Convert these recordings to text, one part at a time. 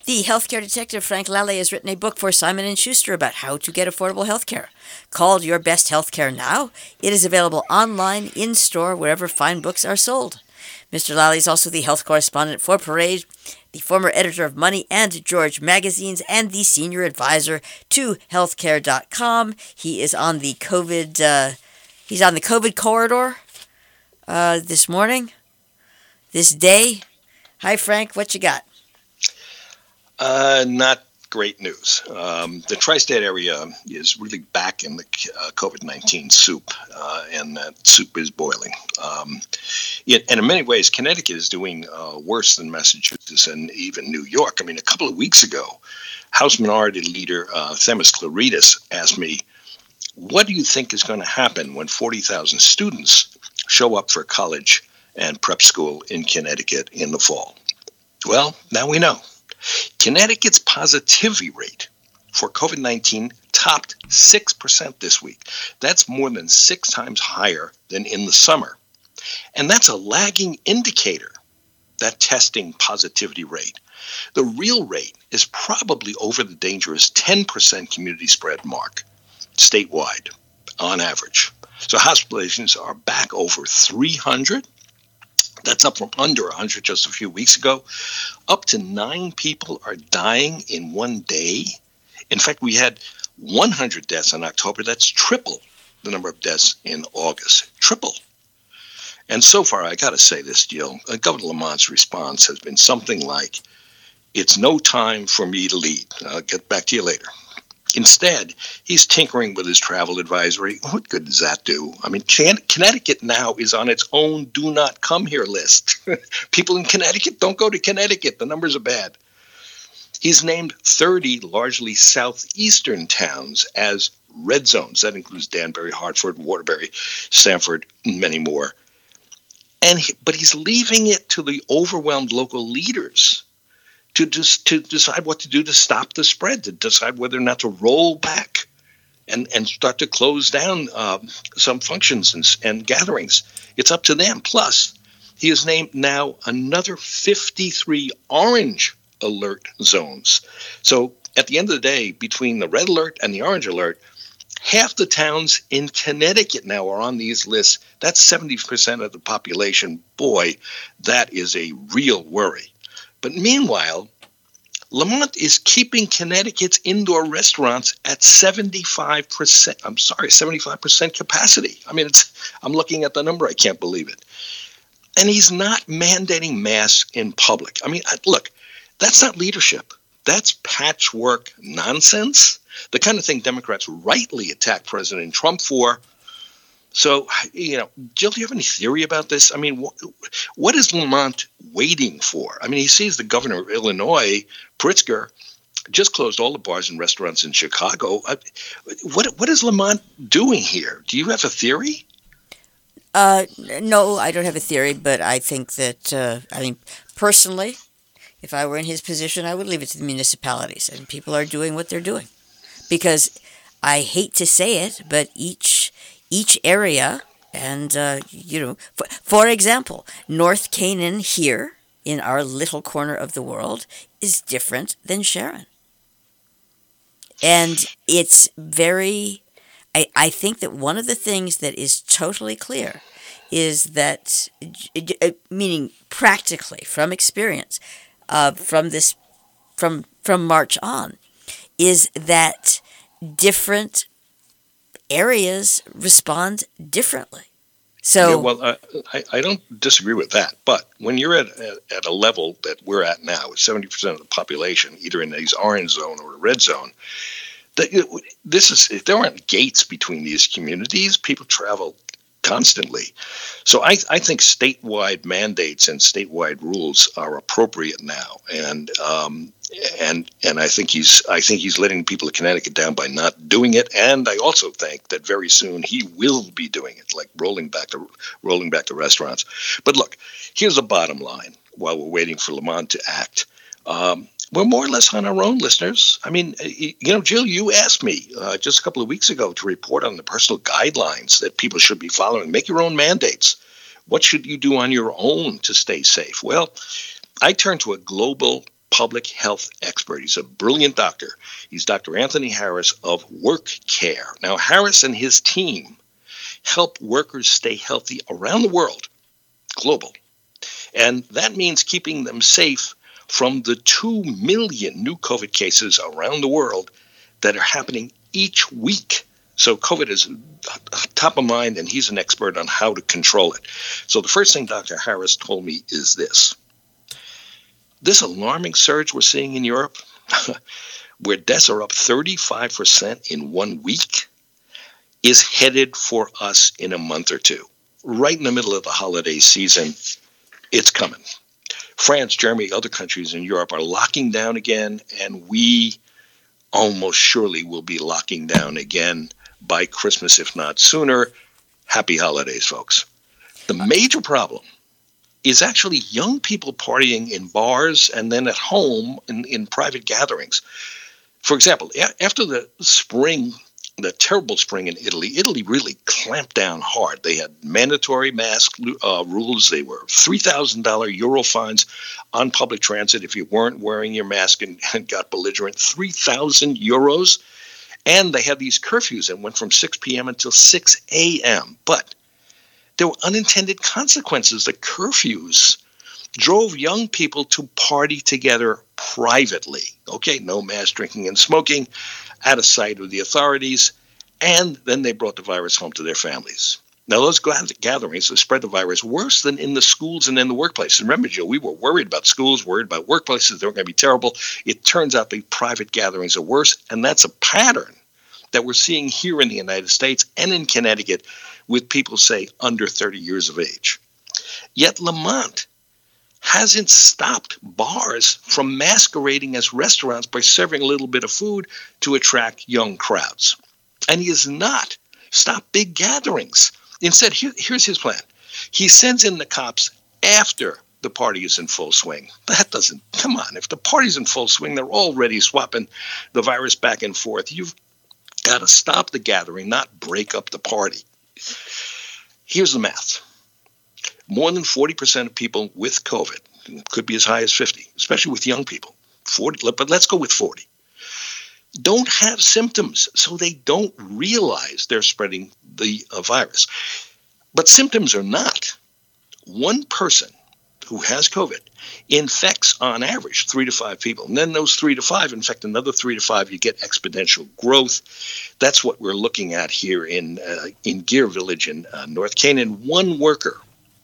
The healthcare detective Frank Lally has written a book for Simon & Schuster about how to get affordable healthcare. Called Your Best Healthcare Now, it is available online, in-store, wherever fine books are sold. Mr. Lally is also the health correspondent for Parade, the former editor of Money and George magazines, and the senior advisor to healthcare.com. He is on the COVID corridor this morning, this day. Hi, Frank. What you got? Not great news. The tri-state area is really back in the COVID-19 soup, and that soup is boiling. And in many ways, Connecticut is doing worse than Massachusetts and even New York. I mean, a couple of weeks ago, House Minority Leader Themis Klarides asked me, what do you think is going to happen when 40,000 students show up for college and prep school in Connecticut in the fall? Well, now we know. Connecticut's positivity rate for COVID-19 topped 6% this week. That's more than 6 times higher than in the summer. And that's a lagging indicator, that testing positivity rate. The real rate is probably over the dangerous 10% community spread mark statewide on average. So hospitalizations are back over 300. That's up from under 100 just a few weeks ago. Up to 9 people are dying in one day. In fact, we had 100 deaths in October. That's triple the number of deaths in August. Triple. And so far, I got to say this, Jill, Governor Lamont's response has been something like, it's no time for me to lead. I'll get back to you later. Instead, he's tinkering with his travel advisory. What good does that do? I mean, Connecticut now is on its own do not come here list. People in Connecticut, don't go to Connecticut. The numbers are bad. He's named 30 largely southeastern towns as red zones. That includes Danbury, Hartford, Waterbury, Stamford, and many more. But he's leaving it to the overwhelmed local leaders to decide what to do to stop the spread, to decide whether or not to roll back and start to close down some functions and gatherings. It's up to them. Plus, he has named now another 53 orange alert zones. So at the end of the day, between the red alert and the orange alert, half the towns in Connecticut now are on these lists. That's 70% of the population. Boy, that is a real worry. But meanwhile, Lamont is keeping Connecticut's indoor restaurants at 75% capacity. I mean, I'm looking at the number. I can't believe it. And he's not mandating masks in public. I mean, look, that's not leadership. That's patchwork nonsense, the kind of thing Democrats rightly attack President Trump for. So, Jill, do you have any theory about this? I mean, what is Lamont waiting for? I mean, he sees the governor of Illinois, Pritzker, just closed all the bars and restaurants in Chicago. What is Lamont doing here? Do you have a theory? No, I don't have a theory, but I think that, personally, if I were in his position, I would leave it to the municipalities, and people are doing what they're doing. Because I hate to say it, but each area, and, for example, North Canaan here in our little corner of the world is different than Sharon. And it's very, I think that one of the things that is totally clear is that, meaning practically from experience, from March on, is that different areas respond differently. So, yeah, well, I don't disagree with that. But when you're at a level that we're at now, with 70% of the population either in these orange zone or red zone, there aren't gates between these communities. People travel constantly. So I think statewide mandates and statewide rules are appropriate now, and I think he's letting people of Connecticut down by not doing it. And I also think that very soon he will be doing it, like rolling back the restaurants. But look, here's the bottom line. While we're waiting for Lamont to act, we're more or less on our own, listeners. I mean, Jill, you asked me just a couple of weeks ago to report on the personal guidelines that people should be following. Make your own mandates. What should you do on your own to stay safe? Well, I turned to a global public health expert. He's a brilliant doctor. He's Dr. Anthony Harris of WorkCare. Now, Harris and his team help workers stay healthy around the world, global. And that means keeping them safe from the 2 million new COVID cases around the world that are happening each week. So COVID is top of mind, and he's an expert on how to control it. So the first thing Dr. Harris told me is this. This alarming surge we're seeing in Europe, where deaths are up 35% in 1 week, is headed for us in a month or two. Right in the middle of the holiday season, it's coming. France, Germany, other countries in Europe are locking down again, and we almost surely will be locking down again by Christmas, if not sooner. Happy holidays, folks. The major problem is actually young people partying in bars and then at home in private gatherings. For example, after the terrible spring in Italy really clamped down hard. They had mandatory mask rules. They were $3,000 euro fines on public transit if you weren't wearing your mask and got belligerent. 3,000 euros. And they had these curfews that went from 6 p.m. until 6 a.m. But there were unintended consequences. The curfews drove young people to party together privately. Okay, no mass drinking and smoking, out of sight of the authorities, and then they brought the virus home to their families. Now, those gatherings have spread the virus worse than in the schools and in the workplaces. Remember, Joe, we were worried about schools, worried about workplaces. They were going to be terrible. It turns out the private gatherings are worse, and that's a pattern that we're seeing here in the United States and in Connecticut with people, say, under 30 years of age. Yet Lamont hasn't stopped bars from masquerading as restaurants by serving a little bit of food to attract young crowds. And he has not stopped big gatherings. Instead, here's his plan. He sends in the cops after the party is in full swing. Come on, if the party's in full swing, they're already swapping the virus back and forth. You've got to stop the gathering, not break up the party. Here's the math. More than 40% of people with COVID, could be as high as 50, especially with young people, 40, but let's go with 40, don't have symptoms, so they don't realize they're spreading the virus. But symptoms are not. One person who has COVID infects, on average, 3 to 5 people. And then those 3 to 5 infect another 3 to 5. You get exponential growth. That's what we're looking at here in Gear Village in North Canaan. One worker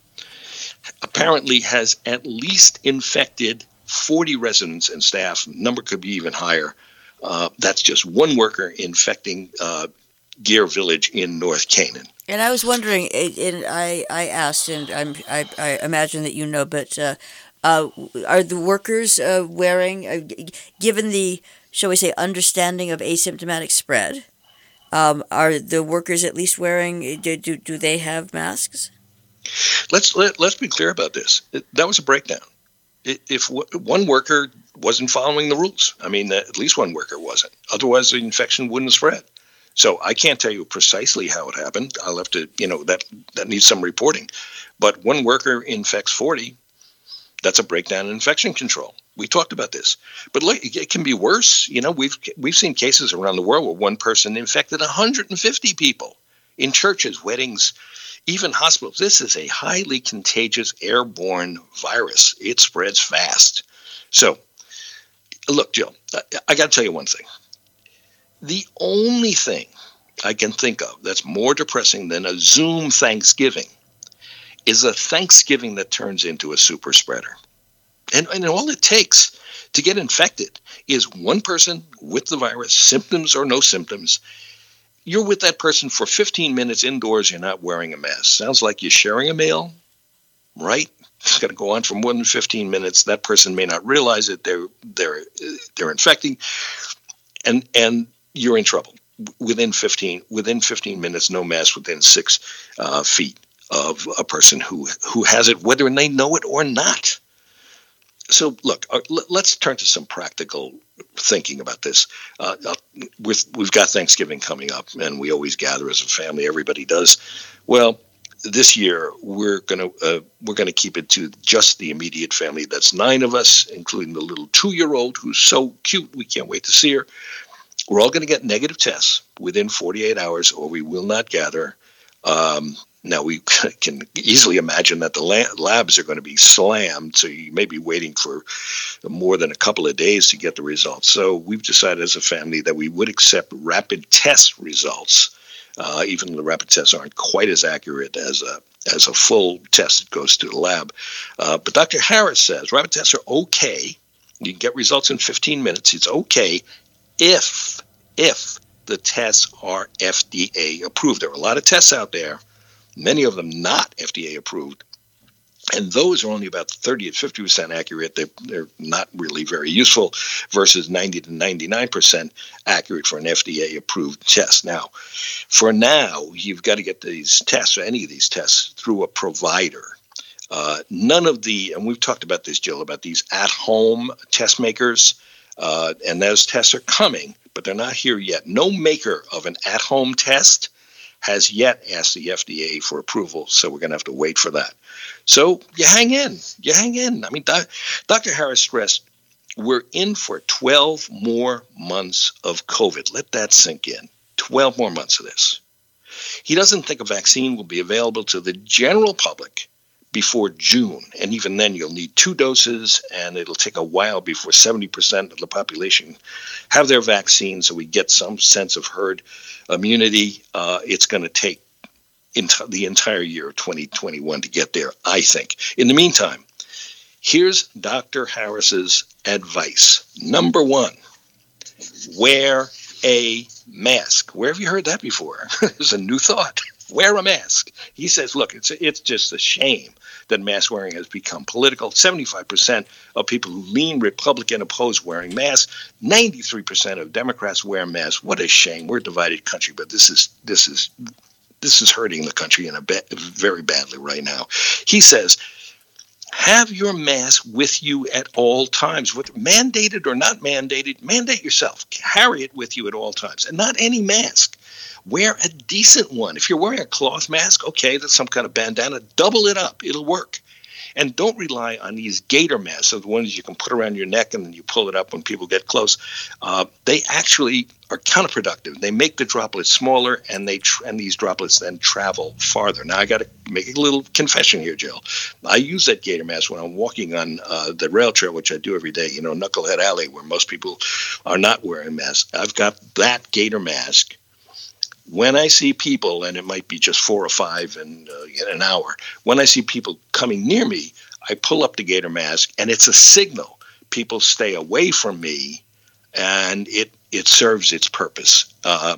apparently has at least infected 40 residents and staff. The number could be even higher. That's just one worker infecting Gear Village in North Canaan. And I was wondering, and I asked, and I imagine that you know, but are the workers wearing, given the, shall we say, understanding of asymptomatic spread, are the workers at least wearing, do they have masks? Let's be clear about this. That was a breakdown. If one worker wasn't following the rules, I mean, at least one worker wasn't. Otherwise, the infection wouldn't spread. So I can't tell you precisely how it happened. I'll have to, that needs some reporting. But one worker infects 40. That's a breakdown in infection control. We talked about this. But look, it can be worse. We've seen cases around the world where one person infected 150 people in churches, weddings, even hospitals. This is a highly contagious airborne virus. It spreads fast. So, look, Jill, I got to tell you one thing. The only thing I can think of that's more depressing than a Zoom Thanksgiving is a Thanksgiving that turns into a super spreader. And all it takes to get infected is one person with the virus, symptoms or no symptoms. You're with that person for 15 minutes indoors. You're not wearing a mask. Sounds like you're sharing a meal, right? It's going to go on for more than 15 minutes. That person may not realize it. They're infecting, and you're in trouble. Within 15 minutes, no mask within 6 feet of a person who has it, whether they know it or not. So, look, let's turn to some practical thinking about this. We've got Thanksgiving coming up, and we always gather as a family. Everybody does. Well, this year we're gonna keep it to just the immediate family. That's 9 of us, including the little 2-year-old who's so cute. We can't wait to see her. We're all going to get negative tests within 48 hours, or we will not gather. Now, we can easily imagine that the labs are going to be slammed, so you may be waiting for more than a couple of days to get the results. So we've decided as a family that we would accept rapid test results, even though the rapid tests aren't quite as accurate as a full test that goes to the lab. But Dr. Harris says rapid tests are okay. You can get results in 15 minutes. It's okay if the tests are FDA approved. There are a lot of tests out there, many of them not FDA approved, and those are only about 30 to 50% accurate. They're not really very useful versus 90 to 99% accurate for an FDA approved test. Now, for now, you've got to get these tests, or any of these tests, through a provider. None of the, and we've talked about this, Jill, about these at-home test makers, and those tests are coming, but they're not here yet. No maker of an at-home test has yet asked the FDA for approval, so we're going to have to wait for that. So you hang in. I mean, Dr. Harris stressed we're in for 12 more months of COVID. Let that sink in. 12 more months of this. He doesn't think a vaccine will be available to the general public before June. And even then, you'll need 2 doses, and it'll take a while before 70% of the population have their vaccine, so we get some sense of herd immunity. It's going to take the entire year of 2021 to get there, I think. In the meantime, here's Dr. Harris's advice. Number 1, wear a mask. Where have you heard that before? It's a new thought. Wear a mask. He says, look, it's just a shame that mask wearing has become political. 75% of people who lean Republican oppose wearing masks. 93% of Democrats wear masks. What a shame. We're a divided country, but this is hurting the country very badly right now. He says, have your mask with you at all times. Whether mandated or not mandated, mandate yourself. Carry it with you at all times, and not any mask. Wear a decent one. If you're wearing a cloth mask, okay, that's some kind of bandana, double it up. It'll work. And don't rely on these gator masks, the ones you can put around your neck and then you pull it up when people get close. They actually are counterproductive. They make the droplets smaller, and these droplets then travel farther. Now, I got to make a little confession here, Jill. I use that gator mask when I'm walking on the rail trail, which I do every day, Knucklehead Alley, where most people are not wearing masks. I've got that gator mask. When I see people, and it might be just 4 or 5 in an hour, when I see people coming near me, I pull up the gator mask, and it's a signal. People stay away from me, and it serves its purpose.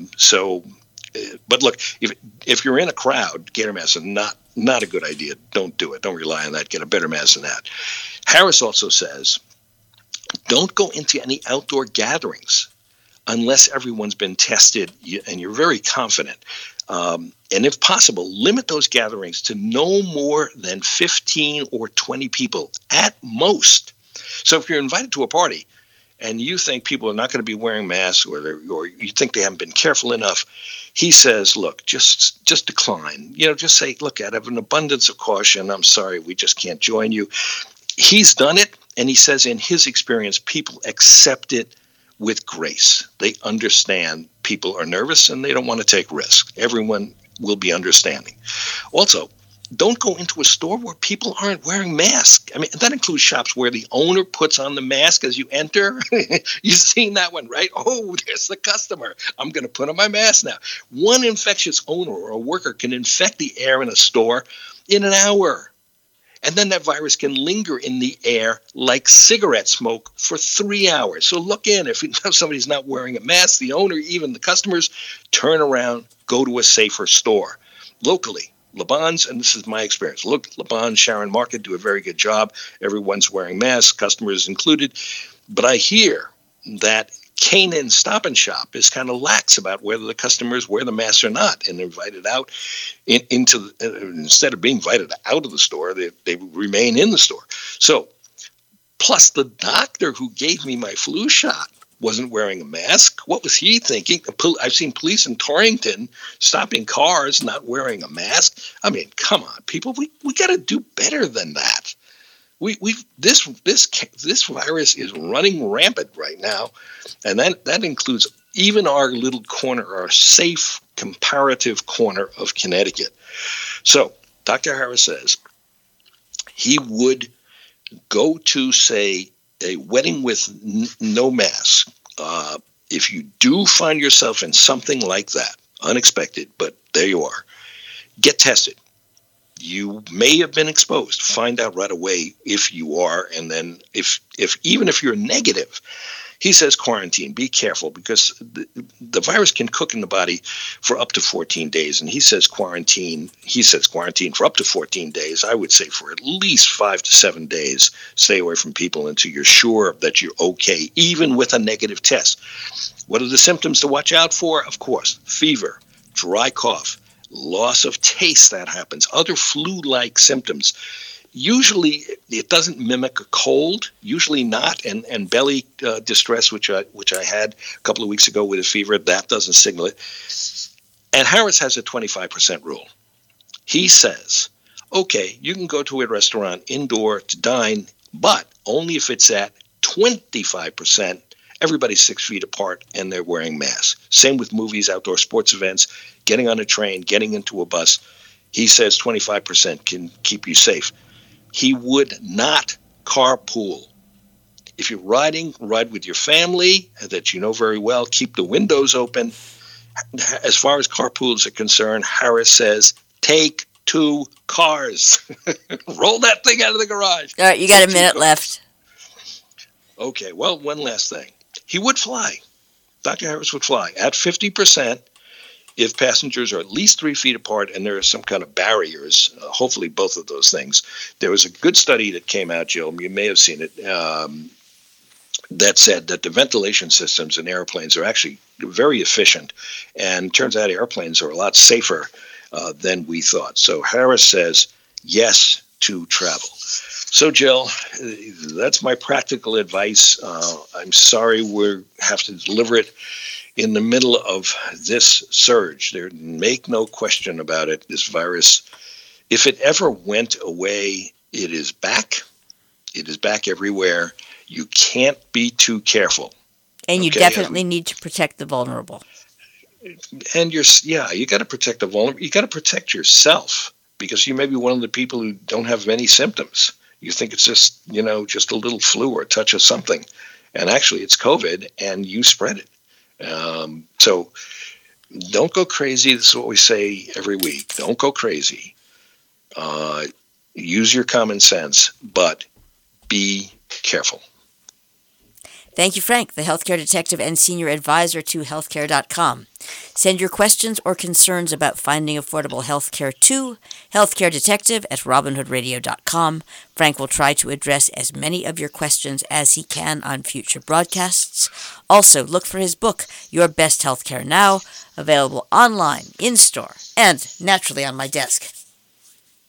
But look, if you're in a crowd, gator mask is not a good idea. Don't do it. Don't rely on that. Get a better mask than that. Harris also says, don't go into any outdoor gatherings unless everyone's been tested and you're very confident. And if possible, limit those gatherings to no more than 15 or 20 people at most. So if you're invited to a party and you think people are not going to be wearing masks, or you think they haven't been careful enough, he says, look, just decline. Just say, look, out of an abundance of caution, I'm sorry, we just can't join you. He's done it, and he says in his experience, people accept it with grace. They understand people are nervous and they don't want to take risks. Everyone will be understanding. Also, don't go into a store where people aren't wearing masks. I mean, that includes shops where the owner puts on the mask as you enter. You've seen that one, right? Oh, there's the customer. I'm going to put on my mask now. One infectious owner or a worker can infect the air in a store in an hour. And then that virus can linger in the air like cigarette smoke for 3 hours. So look in. If you know somebody's not wearing a mask, the owner, even the customers, turn around, go to a safer store. Locally, Laban's, and this is my experience, look, Laban's, Sharon Market do a very good job. Everyone's wearing masks, customers included. But I hear that Canaan Stop and Shop is kind of lax about whether the customers wear the mask or not, and they're invited out instead of being invited out of the store, they remain in the store. So, plus the doctor who gave me my flu shot wasn't wearing a mask. What was he thinking? I've seen police in Torrington stopping cars, not wearing a mask. I mean, come on, people. We got to do better than that. This virus is running rampant right now, and that includes even our little corner, our safe comparative corner of Connecticut. So Dr. Harris says he would go to, say, a wedding with no mask. If you do find yourself in something like that, unexpected, but there you are, get tested. You may have been exposed. Find out right away if you are, and then if even if you're negative, he says quarantine. Be careful, because the virus can cook in the body for up to 14 days, and he says quarantine. He says quarantine for up to 14 days. I would say for at least 5 to 7 days. Stay away from people until you're sure that you're okay, even with a negative test. What are the symptoms to watch out for? Of course, fever, dry cough, loss of taste. That happens. Other flu-like symptoms. Usually, it doesn't mimic a cold. Usually not, and belly distress, which I had a couple of weeks ago with a fever, that doesn't signal it. And Harris has a 25% rule. He says, okay, you can go to a restaurant indoor to dine, but only if it's at 25%. Everybody's 6 feet apart, and they're wearing masks. Same with movies, outdoor sports events, getting on a train, getting into a bus. He says 25% can keep you safe. He would not carpool. If you're riding, ride with your family that you know very well. Keep the windows open. As far as carpools are concerned, Harris says, take 2 cars. Roll that thing out of the garage. All right, you got a minute left. Okay, well, one last thing. He would fly. Dr. Harris would fly at 50% if passengers are at least 3 feet apart and there are some kind of barriers, hopefully both of those things. There was a good study that came out, Jill, you may have seen it, that said that the ventilation systems in airplanes are actually very efficient. And turns out airplanes are a lot safer than we thought. So Harris says yes to travel. So, Jill, that's my practical advice. I'm sorry we have to deliver it in the middle of this surge. Make no question about it. This virus, if it ever went away, it is back. It is back everywhere. You can't be too careful. And you definitely need to protect the vulnerable. And you got to protect the vulnerable. You got to protect yourself, because you may be one of the people who don't have many symptoms. You think it's just a little flu or a touch of something. And actually it's COVID and you spread it. So don't go crazy. This is what we say every week. Don't go crazy. Use your common sense, but be careful. Thank you, Frank, the healthcare detective and senior advisor to healthcare.com. Send your questions or concerns about finding affordable healthcare to healthcaredetective@robinhoodradio.com. Frank will try to address as many of your questions as he can on future broadcasts. Also, look for his book, Your Best Healthcare Now, available online, in-store, and naturally on my desk.